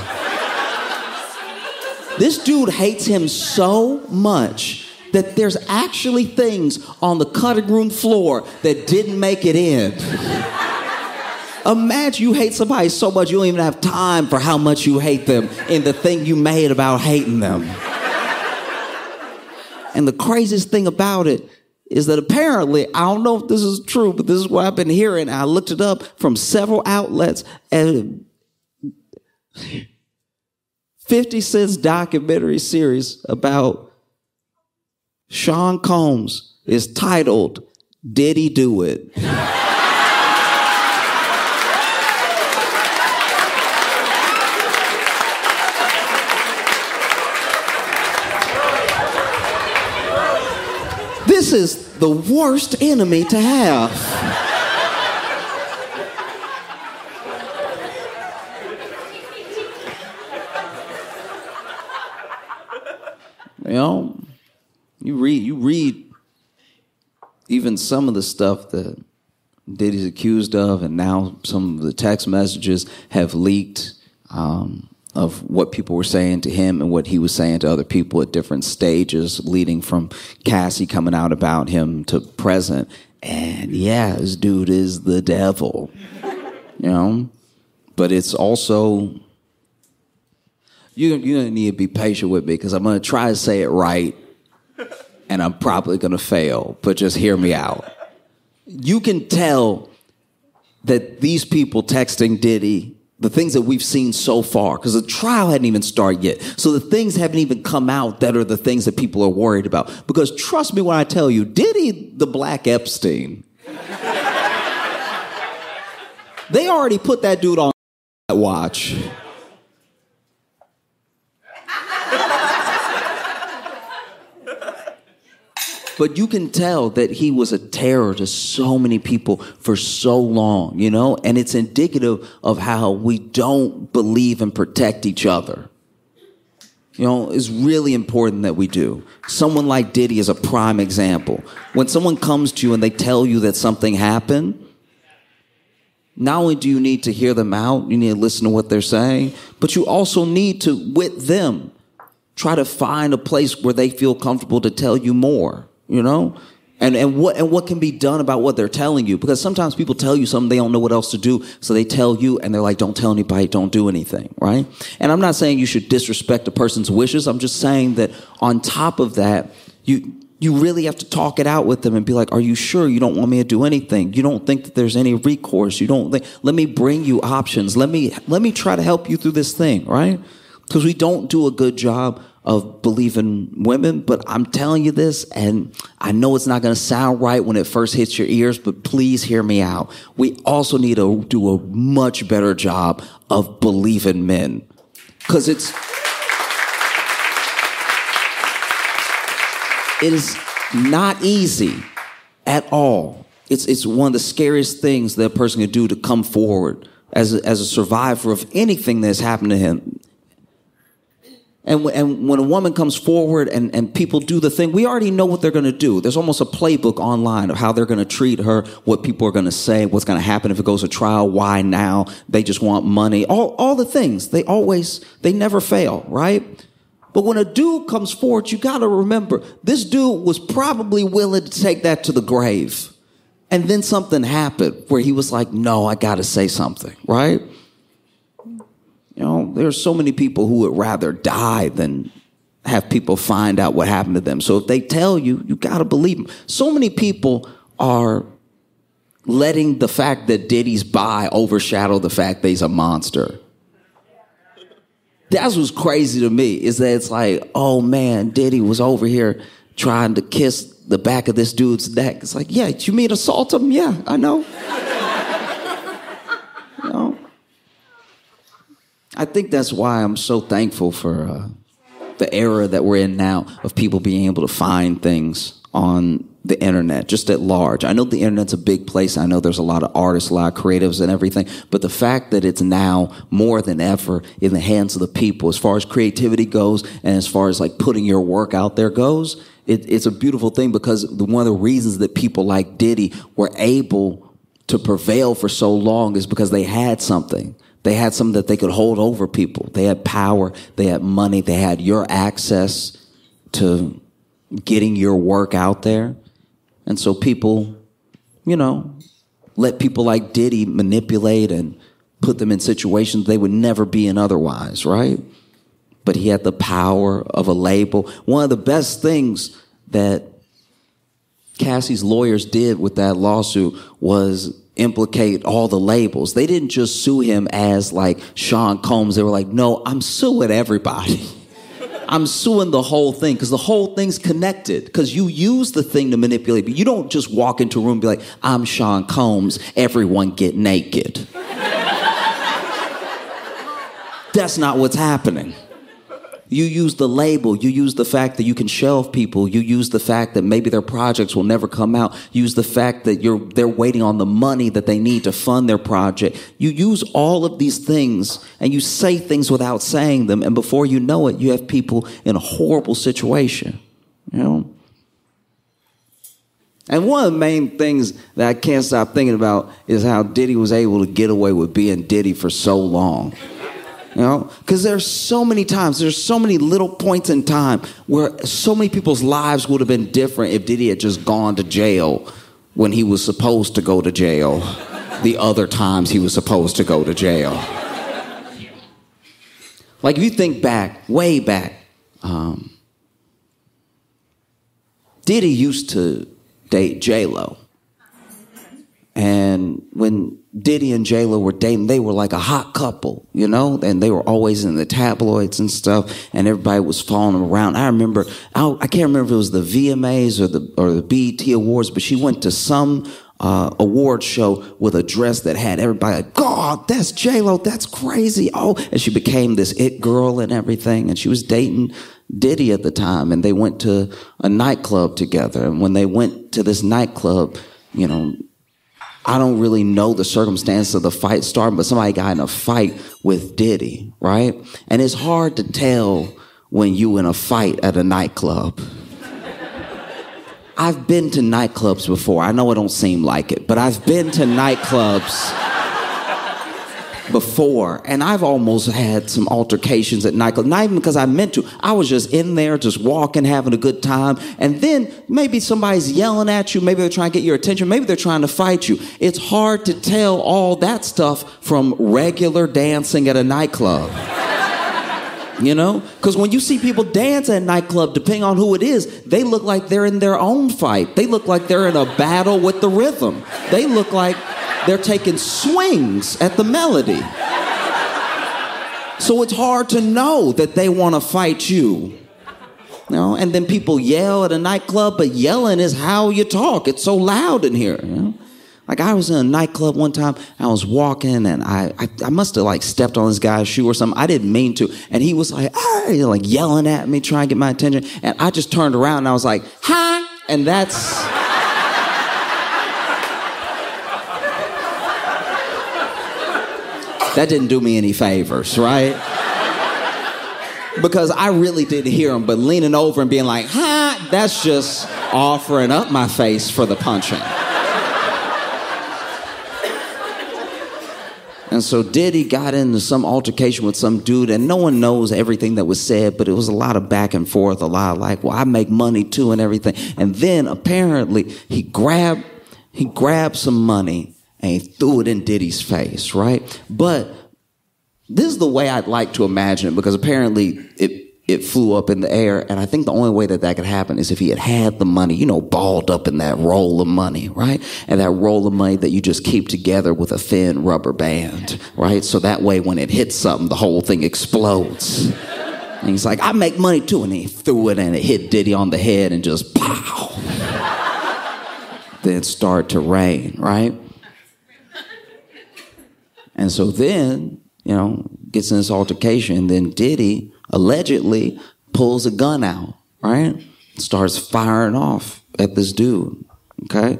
B: this dude hates him so much that there's actually things on the cutting room floor that didn't make it in. Imagine you hate somebody so much you don't even have time for how much you hate them in the thing you made about hating them. And the craziest thing about it is that apparently, I don't know if this is true, but this is what I've been hearing. I looked it up from several outlets, and fifty Cent's documentary series about Sean Combs is titled, Did He Do It? This is the worst enemy to have. You know, you read, you read even some of the stuff that Diddy's accused of, and now some of the text messages have leaked um, of what people were saying to him and what he was saying to other people at different stages, leading from Cassie coming out about him to present. And yeah, this dude is the devil, you know? But it's also, you, you're going to need to be patient with me because I'm going to try to say it right and I'm probably going to fail, but just hear me out. You can tell that these people texting Diddy, the things that we've seen so far, because the trial hadn't even started yet. So the things haven't even come out that are the things that people are worried about. Because trust me when I tell you, Diddy the Black Epstein, they already put that dude on watch. But you can tell that he was a terror to so many people for so long, you know? And it's indicative of how we don't believe and protect each other. You know, it's really important that we do. Someone like Diddy is a prime example. When someone comes to you and they tell you that something happened, not only do you need to hear them out, you need to listen to what they're saying, but you also need to, with them, try to find a place where they feel comfortable to tell you more. You know, and and what and what can be done about what they're telling you? Because sometimes people tell you something, they don't know what else to do, so they tell you, and they're like, "Don't tell anybody, don't do anything," right? And I'm not saying you should disrespect a person's wishes. I'm just saying that on top of that, you you really have to talk it out with them and be like, "Are you sure you don't want me to do anything? You don't think that there's any recourse? You don't think? Let me bring you options. Let me let me try to help you through this thing, right?" Because we don't do a good job of believing women, but I'm telling you this, and I know it's not going to sound right when it first hits your ears, but please hear me out. We also need to do a much better job of believing men. Because it's... It is not easy at all. It's it's one of the scariest things that a person can do to come forward as a, as a survivor of anything that's happened to him. And, and when a woman comes forward and, and people do the thing, we already know what they're going to do. There's almost a playbook online of how they're going to treat her, what people are going to say, what's going to happen if it goes to trial, why now, they just want money, all, all the things. They always, they never fail, right? But when a dude comes forward, you got to remember, this dude was probably willing to take that to the grave. And then something happened where he was like, no, I got to say something, right? You know, there are so many people who would rather die than have people find out what happened to them. So if they tell you, you got to believe them. So many people are letting the fact that Diddy's bi overshadow the fact that he's a monster. That's what's crazy to me, is that it's like, oh man, Diddy was over here trying to kiss the back of this dude's neck. It's like, yeah, you mean assault him? Yeah, I know. You know? I think that's why I'm so thankful for uh, the era that we're in now of people being able to find things on the internet, just at large. I know the internet's a big place. I know there's a lot of artists, a lot of creatives and everything. But the fact that it's now more than ever in the hands of the people, as far as creativity goes and as far as like putting your work out there goes, it, it's a beautiful thing, because the, one of the reasons that people like Diddy were able to prevail for so long is because they had something. They had something that they could hold over people. They had power. They had money. They had your access to getting your work out there. And so people, you know, let people like Diddy manipulate and put them in situations they would never be in otherwise, right? But he had the power of a label. One of the best things that Cassie's lawyers did with that lawsuit was implicate all the labels. They didn't just sue him as like Sean Combs. They were like, no, I'm suing everybody. I'm suing the whole thing, because the whole thing's connected, because you use the thing to manipulate. But you don't just walk into a room and be like, I'm Sean Combs, everyone get naked. That's not what's happening. You use the label. You use the fact that you can shelve people. You use the fact that maybe their projects will never come out. You use the fact that you're they're waiting on the money that they need to fund their project. You use all of these things, and you say things without saying them. And before you know it, you have people in a horrible situation. You know? And one of the main things that I can't stop thinking about is how Diddy was able to get away with being Diddy for so long. You know, because there's so many times, there's so many little points in time where so many people's lives would have been different if Diddy had just gone to jail when he was supposed to go to jail the other times he was supposed to go to jail. Like, if you think back, way back, um, Diddy used to date J-Lo. And when Diddy and J-Lo were dating, they were like a hot couple, you know, and they were always in the tabloids and stuff, and everybody was following them around. I remember, I, I can't remember if it was the V M As or the or the B E T Awards, but she went to some uh, award show with a dress that had everybody like, God, that's J-Lo, that's crazy. Oh, and she became this it girl and everything, and she was dating Diddy at the time, and they went to a nightclub together. And when they went to this nightclub, you know, I don't really know the circumstance of the fight starting, but somebody got in a fight with Diddy, right? And it's hard to tell when you in a fight at a nightclub. I've been to nightclubs before. I know it don't seem like it, but I've been to nightclubs before, and I've almost had some altercations at nightclubs. Not even because I meant to. I was just in there, just walking, having a good time, and then maybe somebody's yelling at you. Maybe they're trying to get your attention. Maybe they're trying to fight you. It's hard to tell all that stuff from regular dancing at a nightclub. You know? Because when you see people dance at a nightclub, depending on who it is, they look like they're in their own fight. They look like they're in a battle with the rhythm. They look like they're taking swings at the melody. So it's hard to know that they want to fight you. You know? And then people yell at a nightclub, but yelling is how you talk. It's so loud in here. You know? Like I was in a nightclub one time, I was walking and I, I, I must have like stepped on this guy's shoe or something. I didn't mean to. And he was like, hey, like yelling at me, trying to get my attention. And I just turned around and I was like, hi. And that's... that didn't do me any favors, right? Because I really didn't hear him, but leaning over and being like, huh, that's just offering up my face for the punching. And so Diddy got into some altercation with some dude, and no one knows everything that was said, but it was a lot of back and forth, a lot of like, well, I make money too and everything. And then apparently he grabbed, he grabbed some money and he threw it in Diddy's face, right? But this is the way I'd like to imagine it, because apparently it it flew up in the air, and I think the only way that that could happen is if he had had the money, you know, balled up in that roll of money, right? And that roll of money that you just keep together with a thin rubber band, right? So that way when it hits something, the whole thing explodes. And he's like, I make money too, and he threw it and it hit Diddy on the head and just pow. Then it started to rain, right? And so then, you know, gets in this altercation, and then Diddy allegedly pulls a gun out, right? Starts firing off at this dude, okay?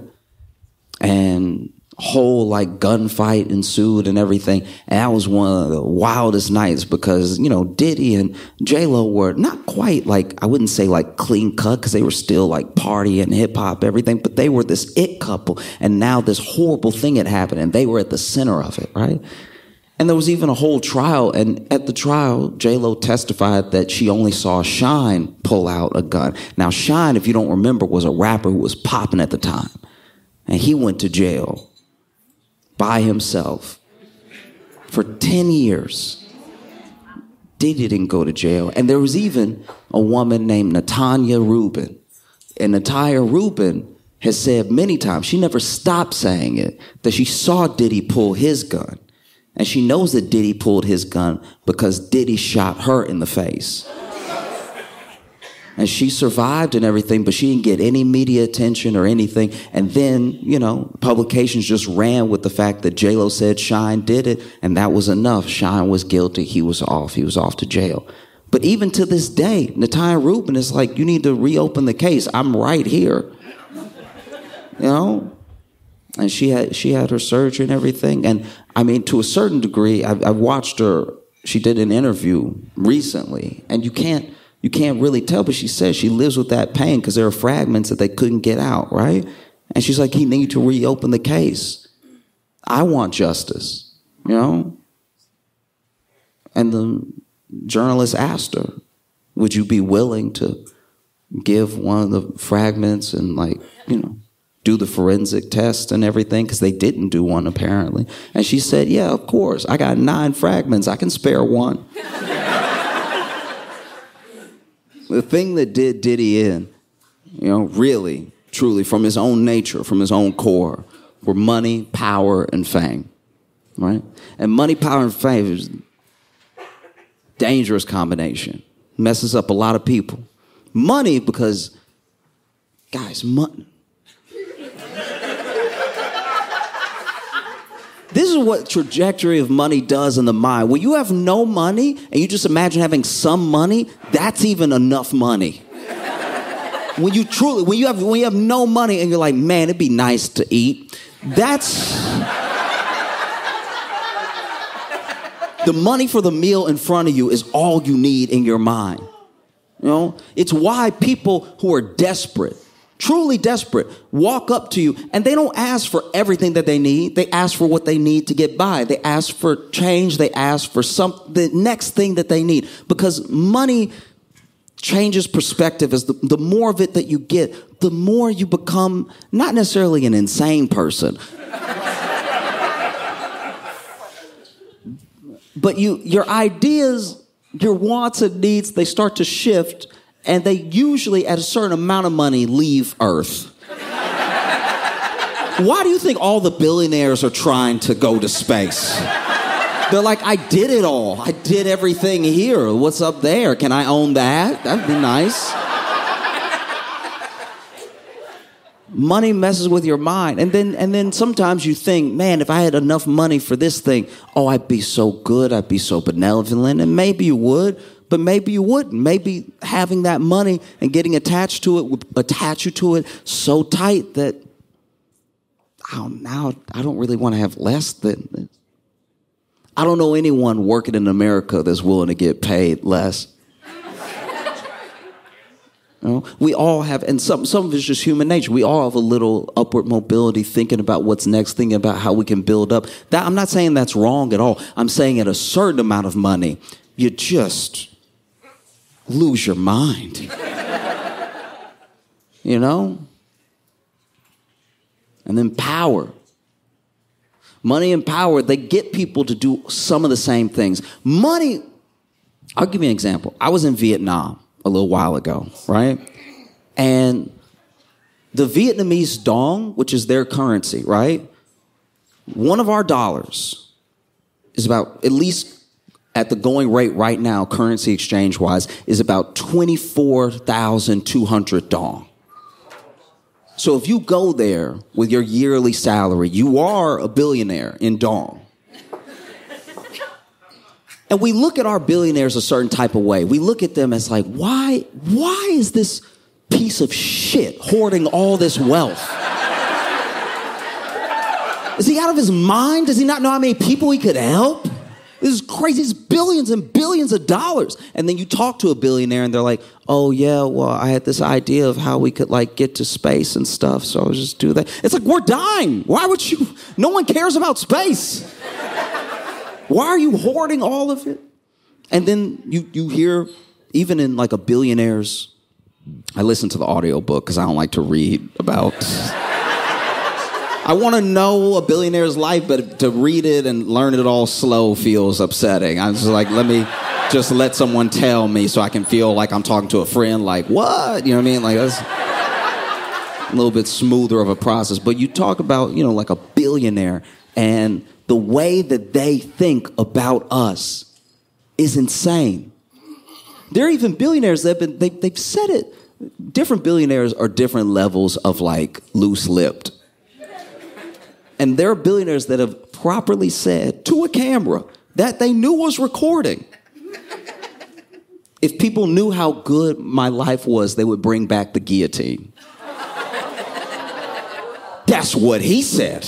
B: And whole like gunfight ensued and everything. And that was one of the wildest nights because, you know, Diddy and J-Lo were not quite like, I wouldn't say like clean cut because they were still like party and hip hop, everything, but they were this it couple. And now this horrible thing had happened and they were at the center of it, right? And there was even a whole trial, and at the trial, J-Lo testified that she only saw Shine pull out a gun. Now, Shine, if you don't remember, was a rapper who was popping at the time. And he went to jail by himself for ten years. Diddy didn't go to jail. And there was even a woman named Natanya Rubin. And Natanya Rubin has said many times, she never stopped saying it, that she saw Diddy pull his gun. And she knows that Diddy pulled his gun because Diddy shot her in the face. And she survived and everything, but she didn't get any media attention or anything. And then, you know, publications just ran with the fact that J-Lo said Shine did it, and that was enough. Shine was guilty. He was off. He was off to jail. But even to this day, Natanya Rubin is like, you need to reopen the case. I'm right here. You know? And she had she had her surgery and everything. And I mean, to a certain degree, I, I watched her. She did an interview recently, and you can't you can't really tell. But she says she lives with that pain because there are fragments that they couldn't get out, right? And she's like, he needs to reopen the case. I want justice, you know. And the journalist asked her, "Would you be willing to give one of the fragments and, like, you know, do the forensic test and everything," because they didn't do one apparently. And she said, yeah, of course. I got nine fragments. I can spare one. The thing that did Diddy in, you know, really, truly, from his own nature, from his own core, were money, power, and fame, right? And money, power, and fame is a dangerous combination. Messes up a lot of people. Money, because, guys, money. This is what trajectory of money does in the mind. When you have no money and you just imagine having some money, that's even enough money. When you truly, when you have, when you have no money and you're like, man, it'd be nice to eat. That's the money for the meal in front of you is all you need in your mind. You know, it's why people who are desperate, truly desperate, walk up to you and they don't ask for everything that they need. They ask for what they need to get by. They ask for change. They ask for some the next thing that they need, because money changes perspective. As the, the more of it that you get, the more you become not necessarily an insane person, but you your ideas, your wants and needs, they start to shift. And they usually, at a certain amount of money, leave Earth. Why do you think all the billionaires are trying to go to space? They're like, I did it all. I did everything here. What's up there? Can I own that? That'd be nice. Money messes with your mind. And then and then sometimes you think, man, if I had enough money for this thing, oh, I'd be so good, I'd be so benevolent. And maybe you would, but maybe you wouldn't. Maybe having that money and getting attached to it would attach you to it so tight that oh, now I don't really want to have less than this. I don't know anyone working in America that's willing to get paid less. You know, we all have, and some some of it's just human nature. We all have a little upward mobility, thinking about what's next, thinking about how we can build up. That I'm not saying that's wrong at all. I'm saying at a certain amount of money, you just lose your mind. You know? And then power. Money and power, they get people to do some of the same things. Money, I'll give you an example. I was in Vietnam a little while ago, right? And the Vietnamese dong, which is their currency, right? One of our dollars is about, at least at the going rate right now, currency exchange-wise, is about twenty-four thousand two hundred dong. So if you go there with your yearly salary, you are a billionaire in dong. And we look at our billionaires a certain type of way. We look at them as like, why, why is this piece of shit hoarding all this wealth? Is he out of his mind? Does he not know how many people he could help? This is crazy. It's billions and billions of dollars. And then you talk to a billionaire and they're like, oh, yeah, well, I had this idea of how we could, like, get to space and stuff, so I'll just do that. It's like, we're dying. Why would you? No one cares about space. Why are you hoarding all of it? And then you, you hear, even in, like, a billionaire's, I listen to the audiobook because I don't like to read about... I want to know a billionaire's life, but to read it and learn it all slow feels upsetting. I'm just like, let me just let someone tell me so I can feel like I'm talking to a friend, like, what? You know what I mean? Like, that's a little bit smoother of a process. But you talk about, you know, like a billionaire, and the way that they think about us is insane. There are even billionaires that have been, they, they've said it. Different billionaires are different levels of, like, loose-lipped. And there are billionaires that have properly said to a camera that they knew was recording. If people knew how good my life was, they would bring back the guillotine. That's what he said.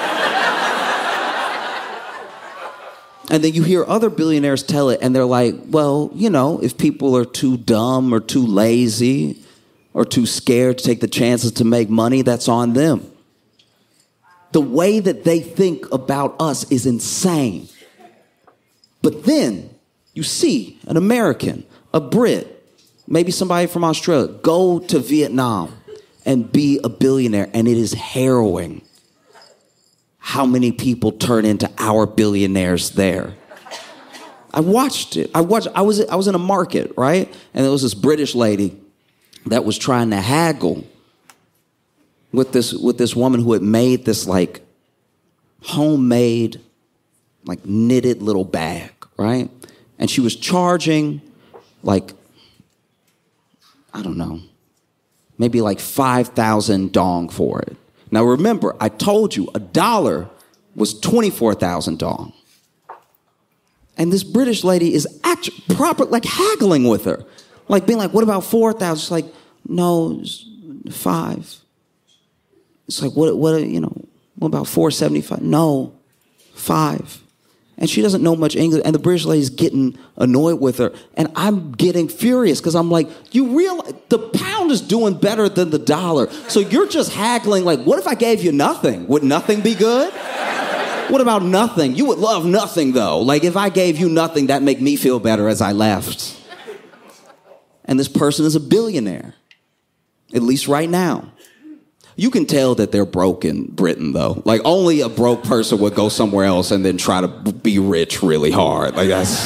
B: And then you hear other billionaires tell it, and they're like, well, you know, if people are too dumb or too lazy or too scared to take the chances to make money, that's on them. The way that they think about us is insane. But then you see an American, a Brit, maybe somebody from Australia, go to Vietnam and be a billionaire, and it is harrowing how many people turn into our billionaires there. I watched it. I watched. I was. I was in a market, right, and there was this British lady that was trying to haggle with this with this woman who had made this, like, homemade, like, knitted little bag, right? And she was charging, like, I don't know, maybe like five thousand dong for it. Now remember, I told you a dollar was twenty-four thousand dong. And this British lady is actually proper, like, haggling with her. Like, being like, what about four thousand? She's like, no, it's five. It's like, what, what, you know, what about four seventy-five? No, five. And she doesn't know much English. And the British lady's getting annoyed with her. And I'm getting furious because I'm like, you realize the pound is doing better than the dollar. So you're just haggling like, what if I gave you nothing? Would nothing be good? What about nothing? You would love nothing, though. Like, if I gave you nothing, that'd make me feel better as I left. And this person is a billionaire, at least right now. You can tell that they're broke in Britain, though. Like, only a broke person would go somewhere else and then try to be rich really hard. Like, that's...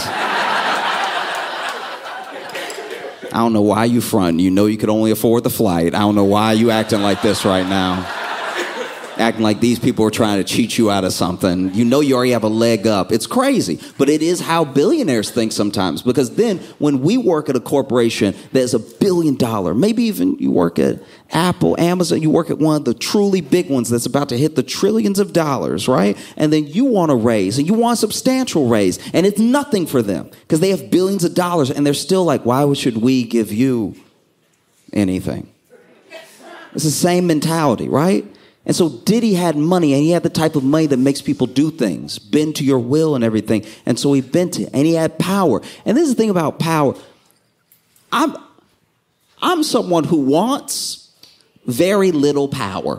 B: I don't know why you fronting. You know you could only afford the flight. I don't know why you acting like this right now. acting like these people are trying to cheat you out of something. You know you already have a leg up. It's crazy. But it is how billionaires think sometimes. Because then when we work at a corporation that's a billion dollar, maybe even you work at Apple, Amazon, you work at one of the truly big ones that's about to hit the trillions of dollars, right? And then you want a raise, and you want a substantial raise, and it's nothing for them because they have billions of dollars, and they're still like, why should we give you anything? It's the same mentality, right? And so Diddy had money, and he had the type of money that makes people do things, bend to your will and everything. And so he bent it, and he had power. And this is the thing about power. I'm, I'm someone who wants very little power.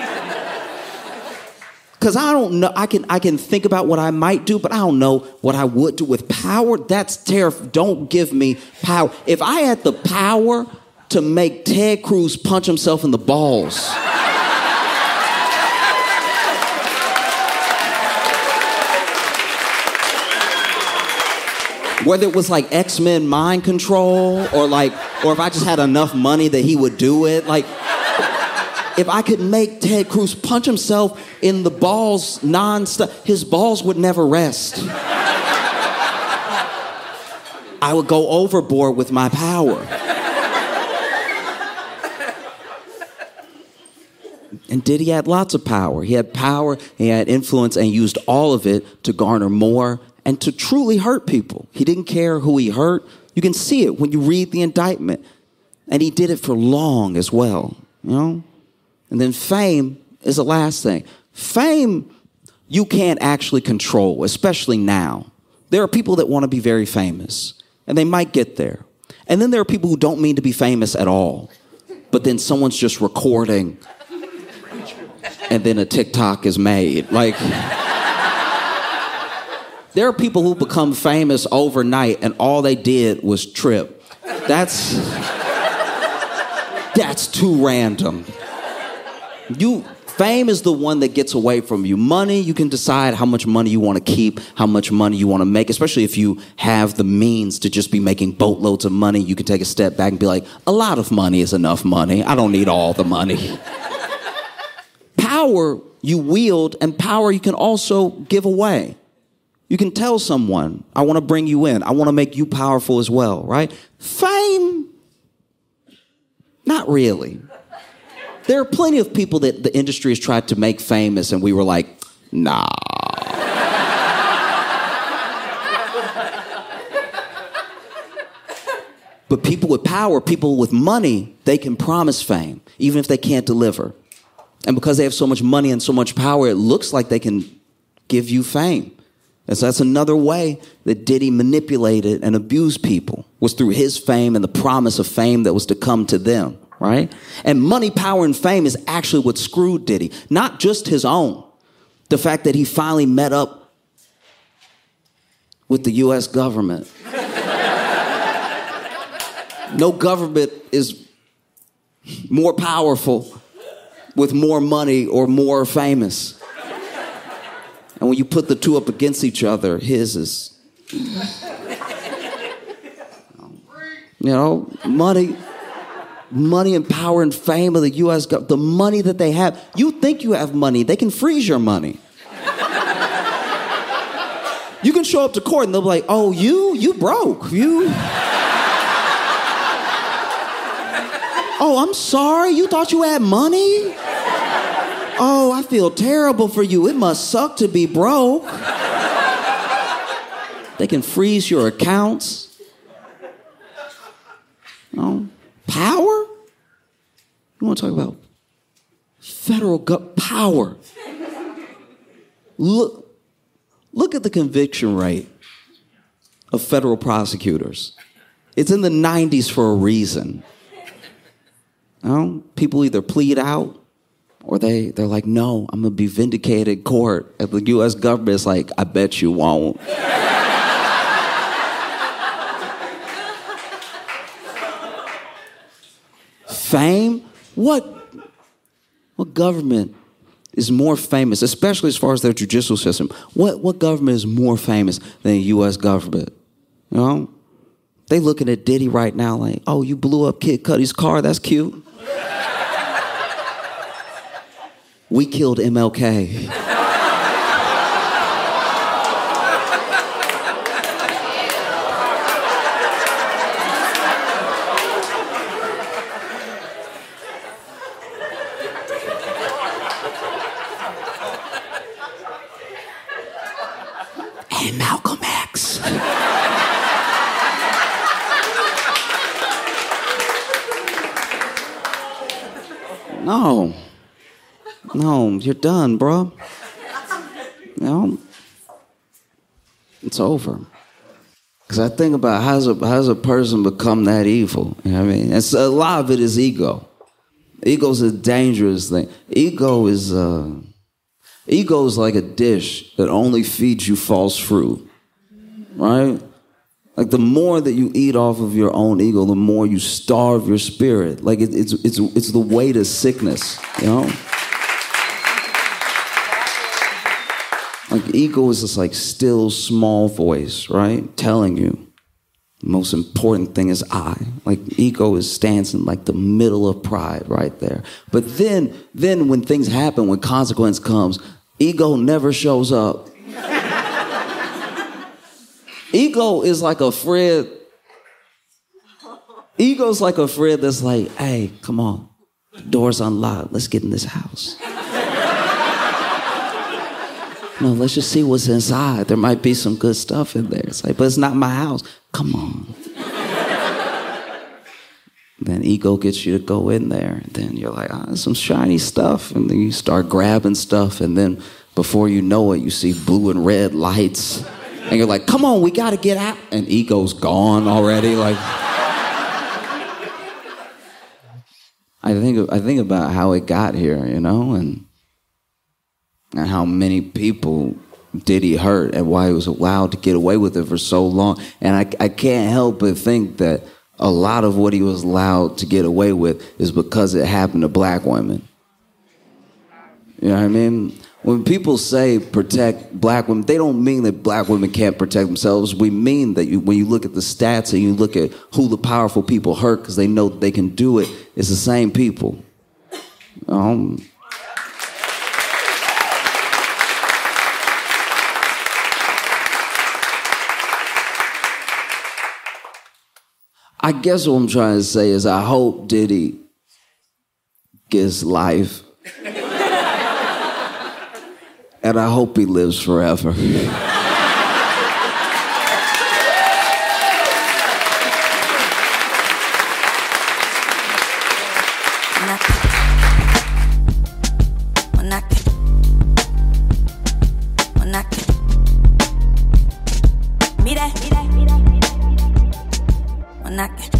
B: Because I don't know, I can, I can think about what I might do, but I don't know what I would do with power. That's terrifying. Don't give me power. If I had the power to make Ted Cruz punch himself in the balls... whether it was like X-Men mind control or like, or if I just had enough money that he would do it. Like, if I could make Ted Cruz punch himself in the balls non-stop, his balls would never rest. I would go overboard with my power. And Diddy had lots of power. He had power, he had influence, and used all of it to garner more and to truly hurt people. He didn't care who he hurt. You can see it when you read the indictment. And he did it for long as well, you know? And then fame is the last thing. Fame, you can't actually control, especially now. There are people that want to be very famous, and they might get there. And then there are people who don't mean to be famous at all. But then someone's just recording, and then a TikTok is made. Like... There are people who become famous overnight and all they did was trip. That's that's too random. You fame is the one that gets away from you. Money, you can decide how much money you want to keep, how much money you want to make, especially if you have the means to just be making boatloads of money. You can take a step back and be like, a lot of money is enough money. I don't need all the money. Power you wield, and power you can also give away. You can tell someone, I want to bring you in. I want to make you powerful as well, right? Fame, not really. There are plenty of people that the industry has tried to make famous, and we were like, nah. But people with power, people with money, they can promise fame, even if they can't deliver. And because they have so much money and so much power, it looks like they can give you fame. And so that's another way that Diddy manipulated and abused people, was through his fame and the promise of fame that was to come to them, right? And money, power, and fame is actually what screwed Diddy, not just his own. The fact that he finally met up with the U S government. No government is more powerful with more money or more famous. And when you put the two up against each other, his is, you know, money, money and power and fame of the U S government, the money that they have. You think you have money, they can freeze your money. You can show up to court and they'll be like, oh, you, you broke, you. Oh, I'm sorry, you thought you had money? Oh, I feel terrible for you. It must suck to be broke. They can freeze your accounts. You know, power? You want to talk about federal go- power? Look, look at the conviction rate of federal prosecutors. It's in the nineties for a reason. You know, people either plead out, or they, they're like, no, I'm going to be vindicated in court. And the U S government is like, I bet you won't. Fame? What, what government is more famous, especially as far as their judicial system? What, what government is more famous than the U S government? You know? They looking at Diddy right now like, oh, you blew up Kid Cudi's car? That's cute. We killed M L K. And Malcolm X. No. No, you're done, bro. You know, it's over. Because I think about how does, a, how does a person become that evil? You know what I mean? And so a lot of it is ego. Ego's a dangerous thing. Ego is uh, ego is like a dish that only feeds you false fruit, right? Like the more that you eat off of your own ego, the more you starve your spirit. Like it, it's it's it's the way to sickness, you know. Like ego is this like still small voice, right? Telling you the most important thing is I. Like ego is stands in like the middle of pride right there. But then, then when things happen, when consequence comes, ego never shows up. Ego is like a friend. Ego's like a friend that's like, hey, come on, the door's unlocked. Let's get in this house. No, let's just see what's inside. There might be some good stuff in there. It's like, but it's not my house. Come on. Then ego gets you to go in there. And then you're like, oh, there's some shiny stuff. And then you start grabbing stuff. And then before you know it, you see blue and red lights. And you're like, come on, we got to get out. And ego's gone already. Like, I think, I think about how it got here, you know, and and how many people did he hurt and why he was allowed to get away with it for so long. And I, I can't help but think that a lot of what he was allowed to get away with is because it happened to black women. You know what I mean? When people say protect black women, they don't mean that black women can't protect themselves. We mean that you, when you look at the stats and you look at who the powerful people hurt because they know that they can do it, it's the same people. Um... I guess what I'm trying to say is I hope Diddy gets life. And I hope he lives forever.
C: Knock it.